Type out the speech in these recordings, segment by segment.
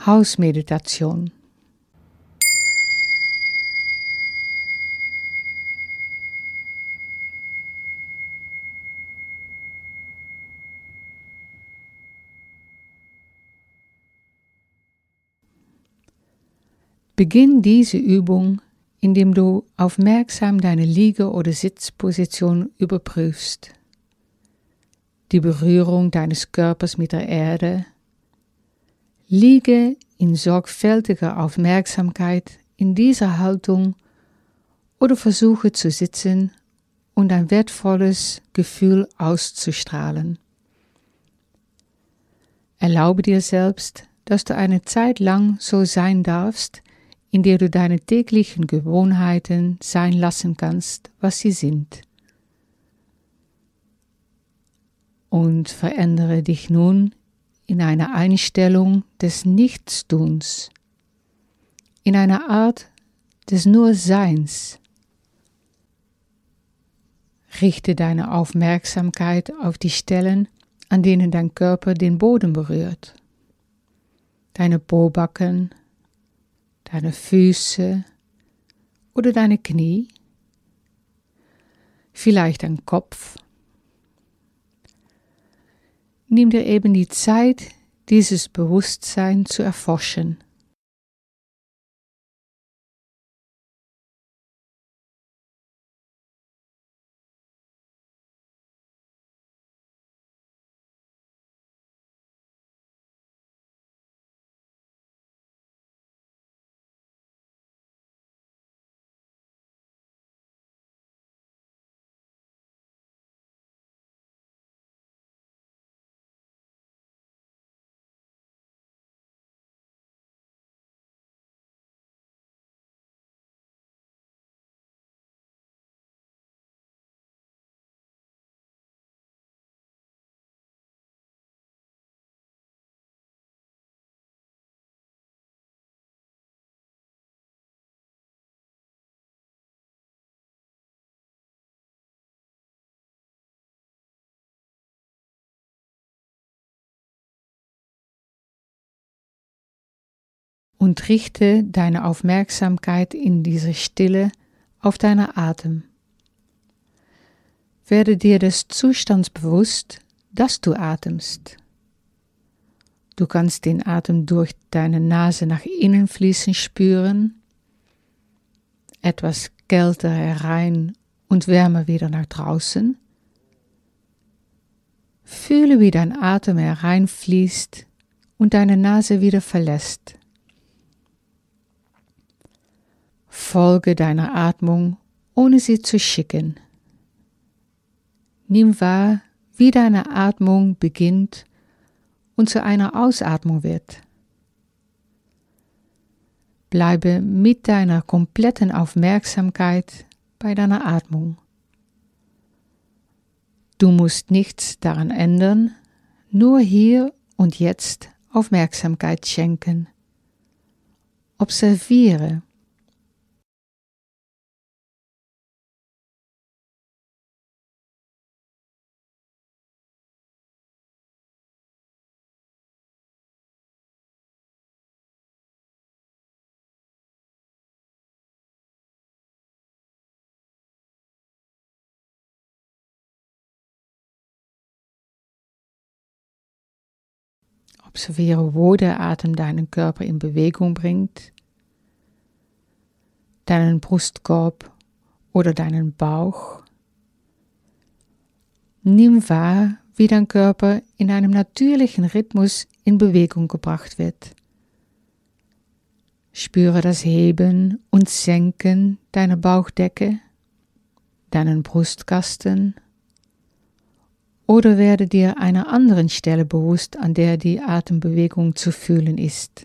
Hausmeditation. Beginn diese Übung, indem du aufmerksam deine Liege- oder Sitzposition überprüfst. Die Berührung deines Körpers mit der Erde. Liege in sorgfältiger Aufmerksamkeit in dieser Haltung oder versuche zu sitzen und ein wertvolles Gefühl auszustrahlen. Erlaube dir selbst, dass du eine Zeit lang so sein darfst, in der du deine täglichen Gewohnheiten sein lassen kannst, was sie sind. Und verändere dich nun in eine Einstellung des Nichtstuns, in eine Art des Nur-Seins. Richte deine Aufmerksamkeit auf die Stellen, an denen dein Körper den Boden berührt. Deine Pobacken, deine Füße oder deine Knie, vielleicht dein Kopf. Nimm dir eben die Zeit, dieses Bewusstsein zu erforschen. Und richte deine Aufmerksamkeit in dieser Stille auf deinen Atem. Werde dir des Zustands bewusst, dass du atemst. Du kannst den Atem durch deine Nase nach innen fließen spüren, etwas kälter herein und wärmer wieder nach draußen. Fühle, wie dein Atem hereinfließt und deine Nase wieder verlässt. Folge deiner Atmung, ohne sie zu schicken. Nimm wahr, wie deine Atmung beginnt und zu einer Ausatmung wird. Bleibe mit deiner kompletten Aufmerksamkeit bei deiner Atmung. Du musst nichts daran ändern, nur hier und jetzt Aufmerksamkeit schenken. Observiere. Observiere, wo der Atem deinen Körper in Bewegung bringt, deinen Brustkorb oder deinen Bauch. Nimm wahr, wie dein Körper in einem natürlichen Rhythmus in Bewegung gebracht wird. Spüre das Heben und Senken deiner Bauchdecke, deinen Brustkasten oder werde dir einer anderen Stelle bewusst, an der die Atembewegung zu fühlen ist.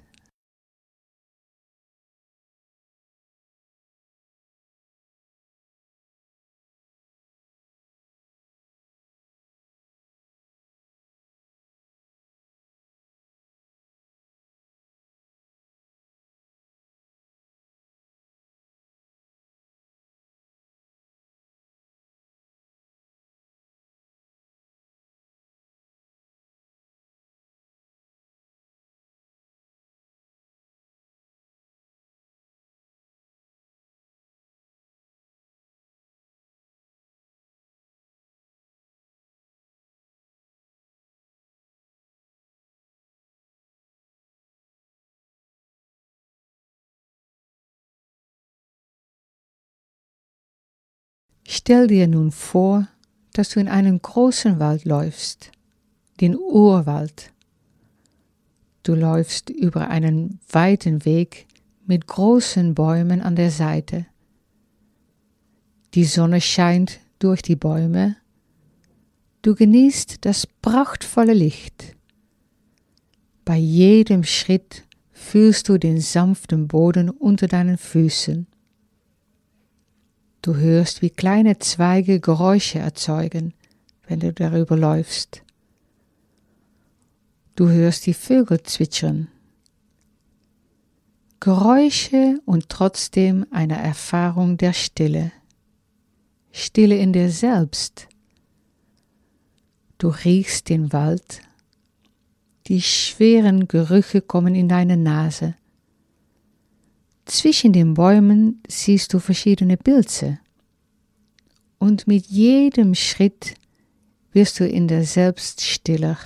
Stell dir nun vor, dass du in einen großen Wald läufst, den Urwald. Du läufst über einen weiten Weg mit großen Bäumen an der Seite. Die Sonne scheint durch die Bäume. Du genießt das prachtvolle Licht. Bei jedem Schritt fühlst du den sanften Boden unter deinen Füßen. Du hörst, wie kleine Zweige Geräusche erzeugen, wenn du darüber läufst. Du hörst die Vögel zwitschern. Geräusche und trotzdem eine Erfahrung der Stille. Stille in dir selbst. Du riechst den Wald. Die schweren Gerüche kommen in deine Nase. Zwischen den Bäumen siehst du verschiedene Pilze. Und mit jedem Schritt wirst du in dir selbst stiller.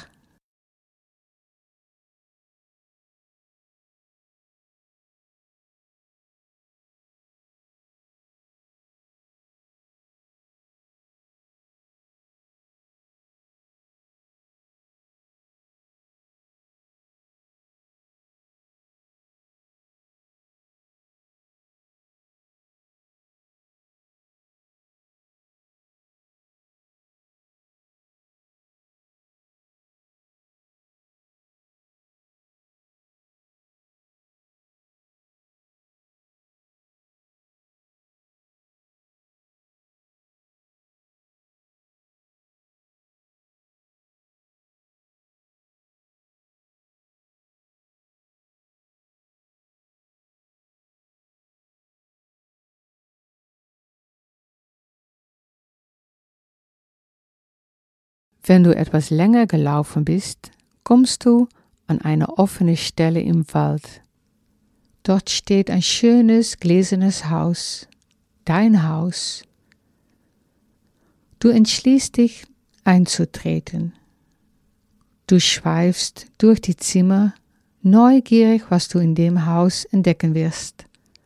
Wenn du etwas länger gelaufen bist, kommst du an eine offene Stelle im Wald. Dort steht ein schönes gläsernes Haus, dein Haus. Du entschließt dich, einzutreten. Du schweifst durch die Zimmer, neugierig, was du in dem Haus entdecken wirst.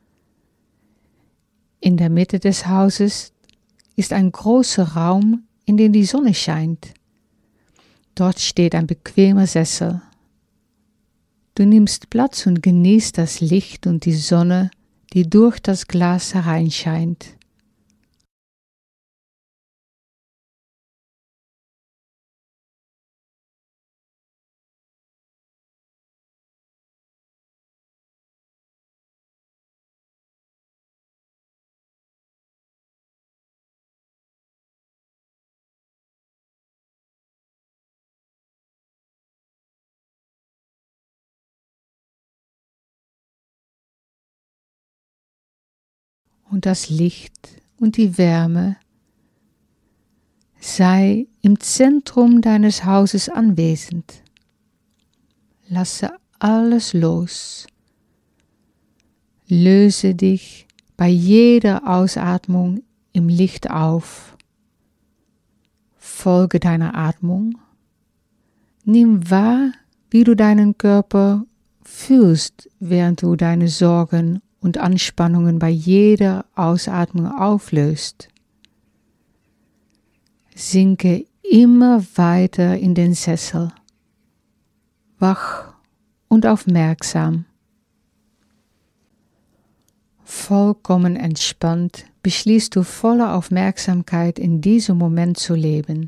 In der Mitte des Hauses ist ein großer Raum, in dem die Sonne scheint. Dort steht ein bequemer Sessel. Du nimmst Platz und genießt das Licht und die Sonne, die durch das Glas hereinscheint. Und das Licht und die Wärme sei im Zentrum deines Hauses anwesend. Lasse alles los. Löse dich bei jeder Ausatmung im Licht auf. Folge deiner Atmung. Nimm wahr, wie du deinen Körper fühlst, während du deine Sorgen und Anspannungen bei jeder Ausatmung auflöst. Sinke immer weiter in den Sessel, wach und aufmerksam. Vollkommen entspannt beschließt du voller Aufmerksamkeit in diesem Moment zu leben.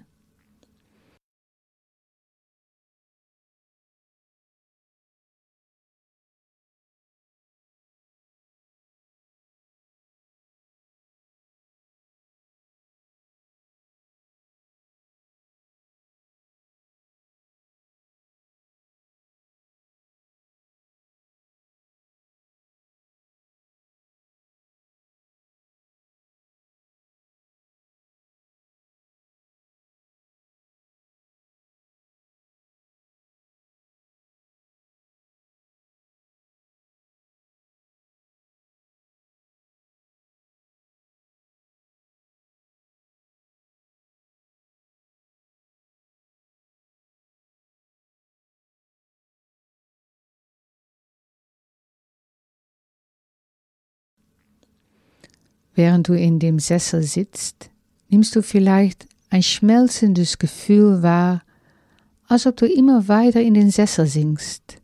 Während du in dem Sessel sitzt, nimmst du vielleicht ein schmelzendes Gefühl wahr, als ob du immer weiter in den Sessel sinkst.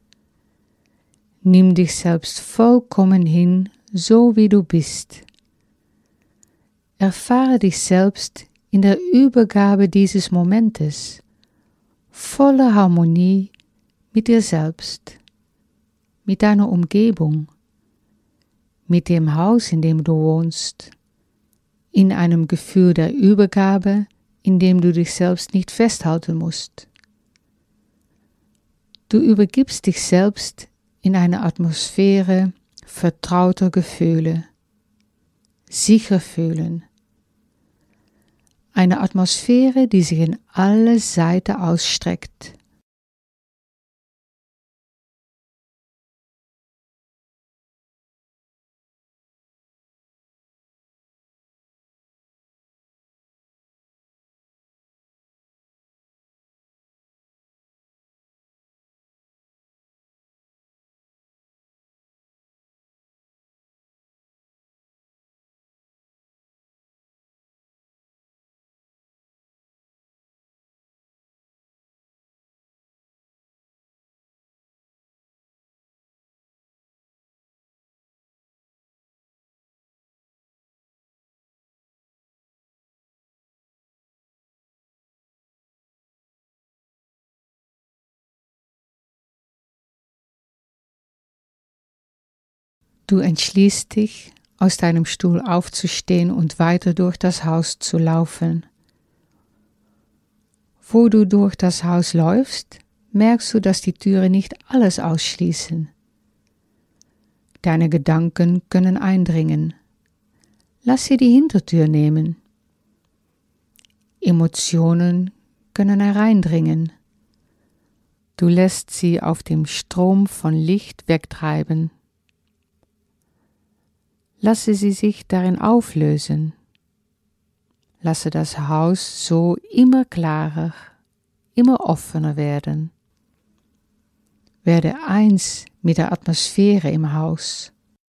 Nimm dich selbst vollkommen hin, so wie du bist. Erfahre dich selbst in der Übergabe dieses Momentes, voller Harmonie mit dir selbst, mit deiner Umgebung, mit dem Haus, in dem du wohnst, in einem Gefühl der Übergabe, in dem du dich selbst nicht festhalten musst. Du übergibst dich selbst in eine Atmosphäre vertrauter Gefühle, sicher fühlen. Eine Atmosphäre, die sich in alle Seiten ausstreckt. Du entschließt dich, aus deinem Stuhl aufzustehen und weiter durch das Haus zu laufen. Wo du durch das Haus läufst, merkst du, dass die Türen nicht alles ausschließen. Deine Gedanken können eindringen. Lass sie die Hintertür nehmen. Emotionen können hereindringen. Du lässt sie auf dem Strom von Licht wegtreiben. Lasse sie sich darin auflösen. Lasse das Haus so immer klarer, immer offener werden. Werde eins mit der Atmosphäre im Haus.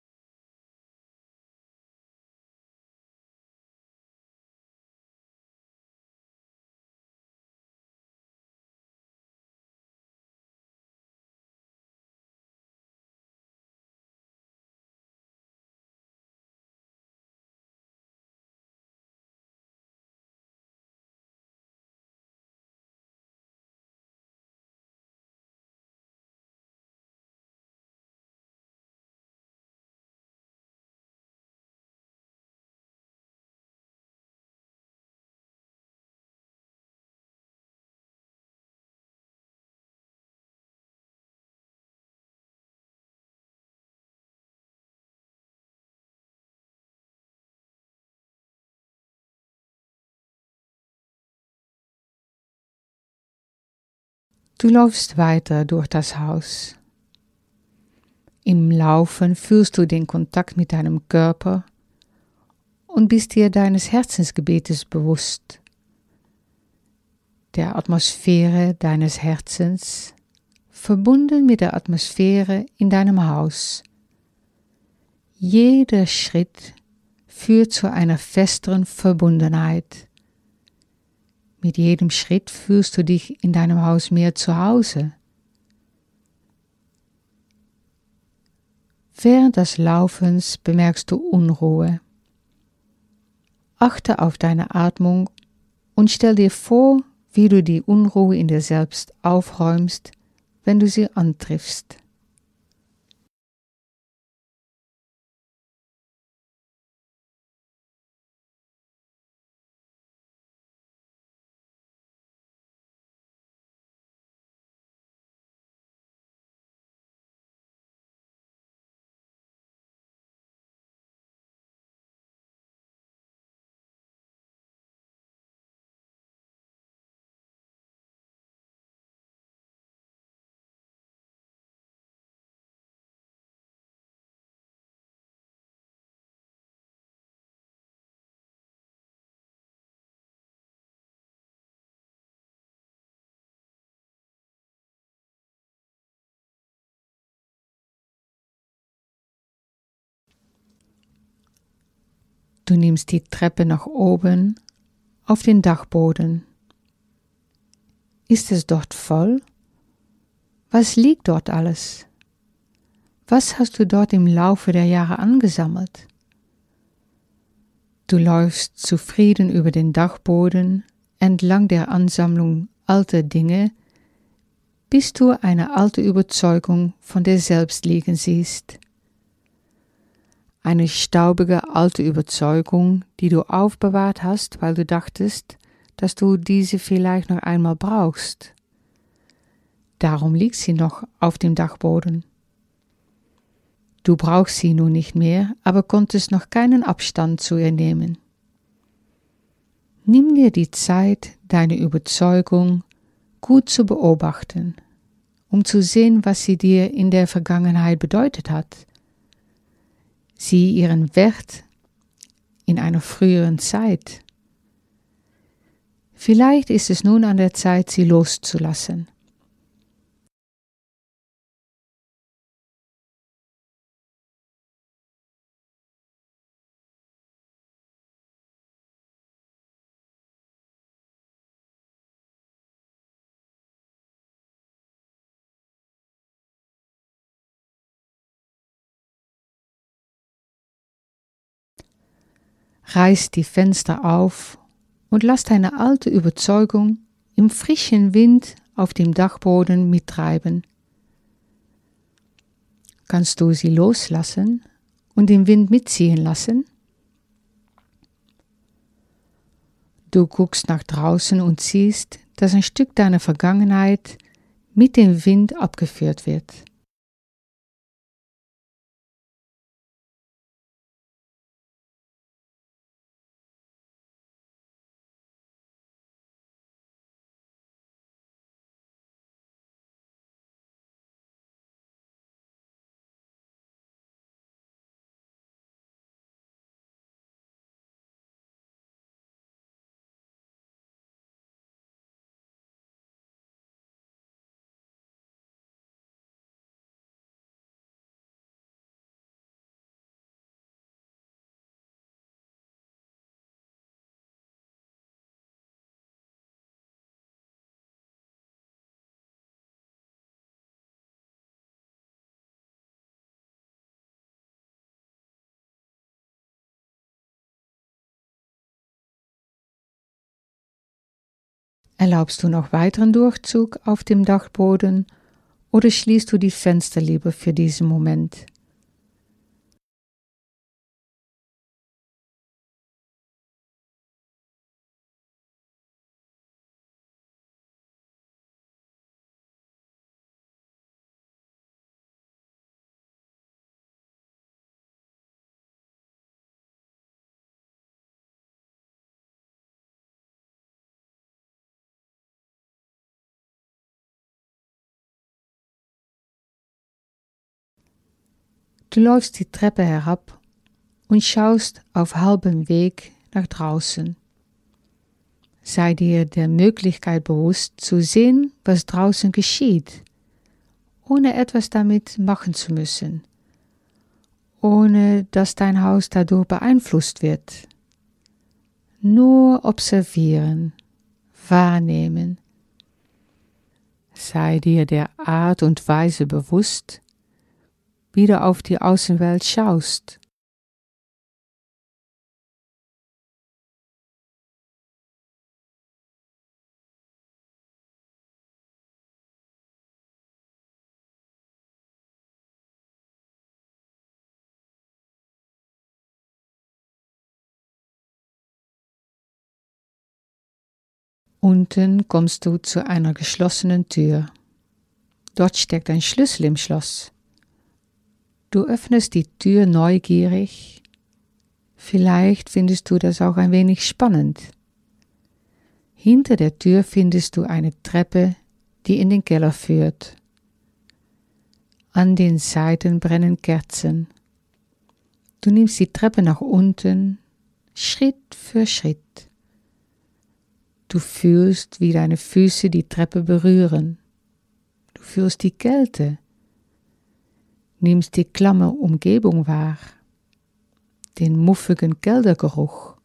Du läufst weiter durch das Haus. Im Laufen fühlst du den Kontakt mit deinem Körper und bist dir deines Herzensgebetes bewusst, der Atmosphäre deines Herzens, verbunden mit der Atmosphäre in deinem Haus. Jeder Schritt führt zu einer festeren Verbundenheit. Mit jedem Schritt fühlst du dich in deinem Haus mehr zu Hause. Während des Laufens bemerkst du Unruhe. Achte auf deine Atmung und stell dir vor, wie du die Unruhe in dir selbst aufräumst, wenn du sie antriffst. Du nimmst die Treppe nach oben auf den Dachboden. Ist es dort voll? Was liegt dort alles? Was hast du dort im Laufe der Jahre angesammelt? Du läufst zufrieden über den Dachboden entlang der Ansammlung alter Dinge, bis du eine alte Überzeugung von dir selbst liegen siehst. Eine staubige alte Überzeugung, die du aufbewahrt hast, weil du dachtest, dass du diese vielleicht noch einmal brauchst. Darum liegt sie noch auf dem Dachboden. Du brauchst sie nun nicht mehr, aber konntest noch keinen Abstand zu ihr nehmen. Nimm dir die Zeit, deine Überzeugung gut zu beobachten, um zu sehen, was sie dir in der Vergangenheit bedeutet hat. Sieh ihren Wert in einer früheren Zeit. Vielleicht ist es nun an der Zeit, sie loszulassen. Reiß die Fenster auf und lass deine alte Überzeugung im frischen Wind auf dem Dachboden mittreiben. Kannst du sie loslassen und den Wind mitziehen lassen? Du guckst nach draußen und siehst, dass ein Stück deiner Vergangenheit mit dem Wind abgeführt wird. Erlaubst du noch weiteren Durchzug auf dem Dachboden oder schließt du die Fenster lieber für diesen Moment? Du läufst die Treppe herab und schaust auf halbem Weg nach draußen. Sei dir der Möglichkeit bewusst, zu sehen, was draußen geschieht, ohne etwas damit machen zu müssen, ohne dass dein Haus dadurch beeinflusst wird. Nur observieren, wahrnehmen. Sei dir der Art und Weise bewusst, wie du auf die Außenwelt schaust. Unten kommst du zu einer geschlossenen Tür. Dort steckt ein Schlüssel im Schloss. Du öffnest die Tür neugierig. Vielleicht findest du das auch ein wenig spannend. Hinter der Tür findest du eine Treppe, die in den Keller führt. An den Seiten brennen Kerzen. Du nimmst die Treppe nach unten, Schritt für Schritt. Du fühlst, wie deine Füße die Treppe berühren. Du fühlst die Kälte. Nimmst die klamme Umgebung wahr. den muffigen Keldergeruch.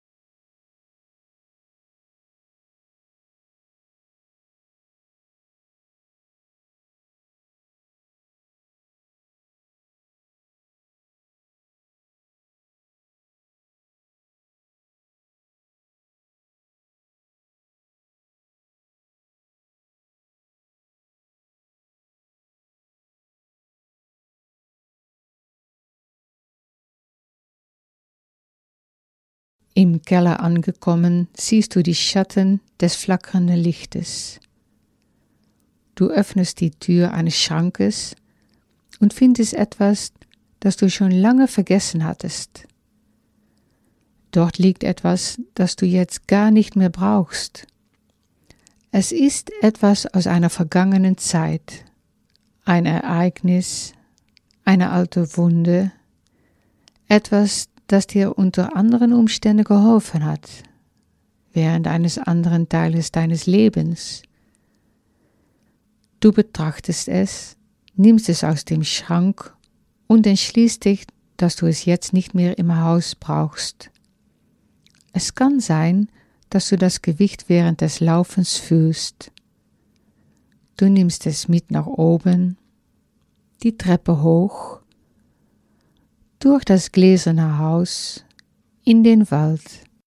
Im Keller angekommen, siehst du die Schatten des flackernden Lichtes. Du öffnest die Tür eines Schrankes und findest etwas, das du schon lange vergessen hattest. Dort liegt etwas, das du jetzt gar nicht mehr brauchst. Es ist etwas aus einer vergangenen Zeit, ein Ereignis, eine alte Wunde, etwas, das dir unter anderen Umständen geholfen hat, während eines anderen Teiles deines Lebens. Du betrachtest es, nimmst es aus dem Schrank und entschließt dich, dass du es jetzt nicht mehr im Haus brauchst. Es kann sein, dass du das Gewicht während des Laufens fühlst. Du nimmst es mit nach oben, die Treppe hoch, durch das gläserne Haus, in den Wald.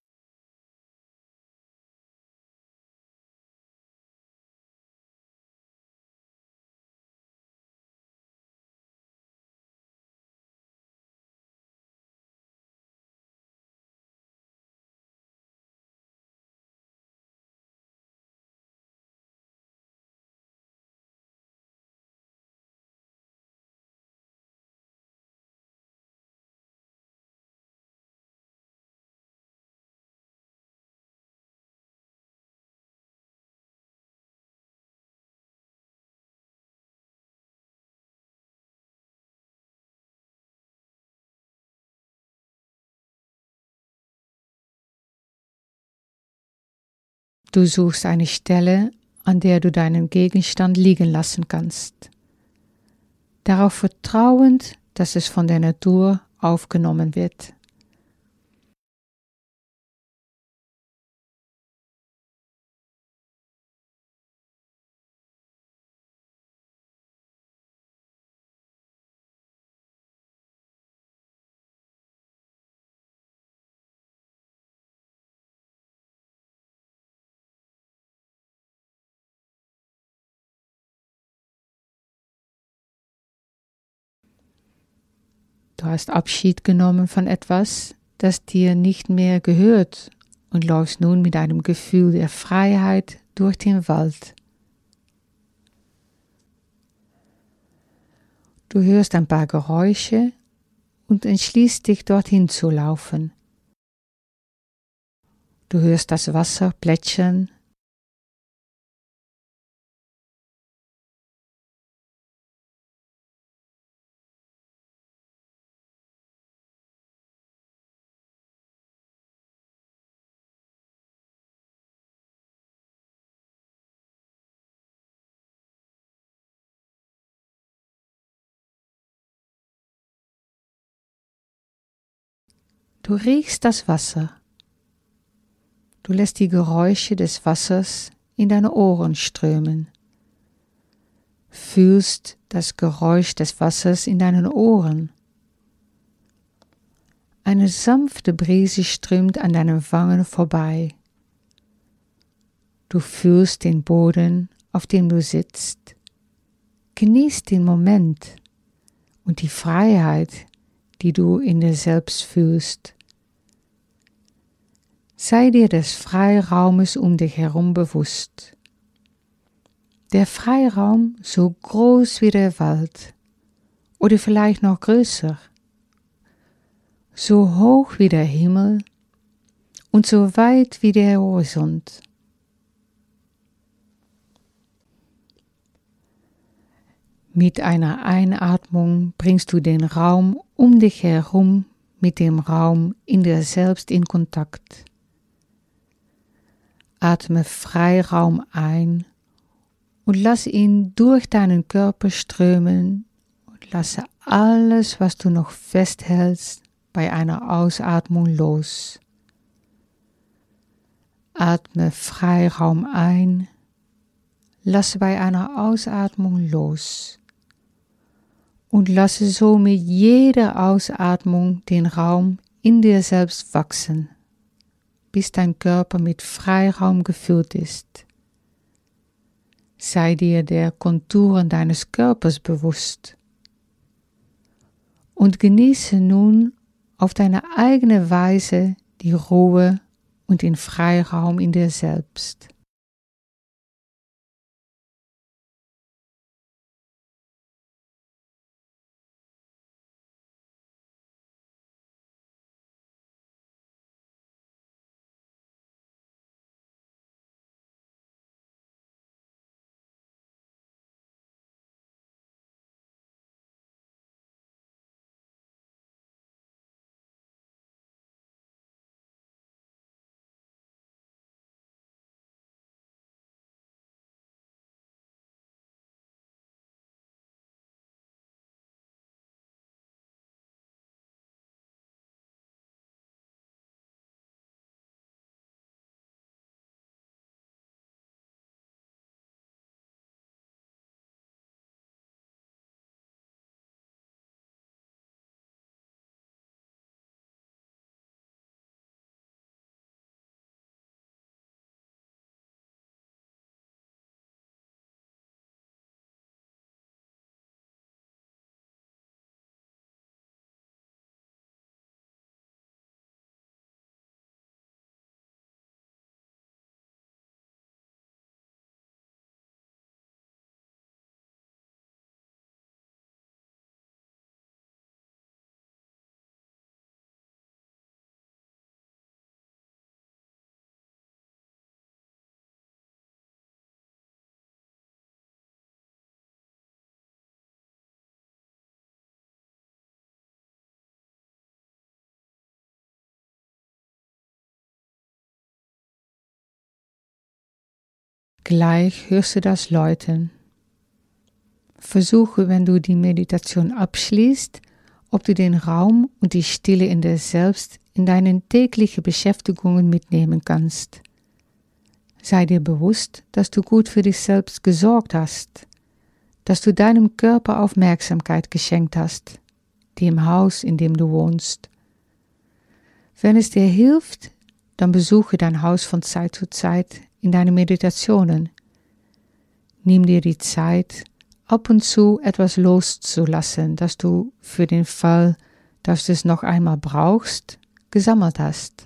Du suchst eine Stelle, an der du deinen Gegenstand liegen lassen kannst, darauf vertrauend, dass es von der Natur aufgenommen wird. Du hast Abschied genommen von etwas, das dir nicht mehr gehört und läufst nun mit einem Gefühl der Freiheit durch den Wald. Du hörst ein paar Geräusche und entschließt dich, dorthin zu laufen. Du hörst das Wasser plätschern. Du riechst das Wasser. Du lässt die Geräusche des Wassers in deine Ohren strömen. Fühlst das Geräusch des Wassers in deinen Ohren. Eine sanfte Brise strömt an deinen Wangen vorbei. Du fühlst den Boden, auf dem du sitzt. Genießt den Moment und die Freiheit, die du in dir selbst fühlst. Sei dir des Freiraumes um dich herum bewusst. Der Freiraum so groß wie der Wald oder vielleicht noch größer, so hoch wie der Himmel und so weit wie der Horizont. Mit einer Einatmung bringst du den Raum um dich herum mit dem Raum in dir selbst in Kontakt. Atme Freiraum ein und lass ihn durch deinen Körper strömen und lasse alles, was du noch festhältst, bei einer Ausatmung los. Atme Freiraum ein, lasse bei einer Ausatmung los und lasse so mit jeder Ausatmung den Raum in dir selbst wachsen, bis dein Körper mit Freiraum gefüllt ist. Sei dir der Konturen deines Körpers bewusst und genieße nun auf deine eigene Weise die Ruhe und den Freiraum in dir selbst. Gleich hörst du das Läuten. Versuche, wenn du die Meditation abschließt, ob du den Raum und die Stille in dir selbst in deine täglichen Beschäftigungen mitnehmen kannst. Sei dir bewusst, dass du gut für dich selbst gesorgt hast, dass du deinem Körper Aufmerksamkeit geschenkt hast, dem Haus, in dem du wohnst. Wenn es dir hilft, dann besuche dein Haus von Zeit zu Zeit in deine Meditationen. Nimm dir die Zeit, ab und zu etwas loszulassen, das du für den Fall, dass du es noch einmal brauchst, gesammelt hast.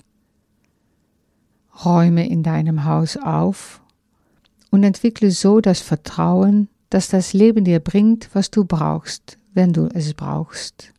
Räume in deinem Haus auf und entwickle so das Vertrauen, dass das Leben dir bringt, was du brauchst, wenn du es brauchst.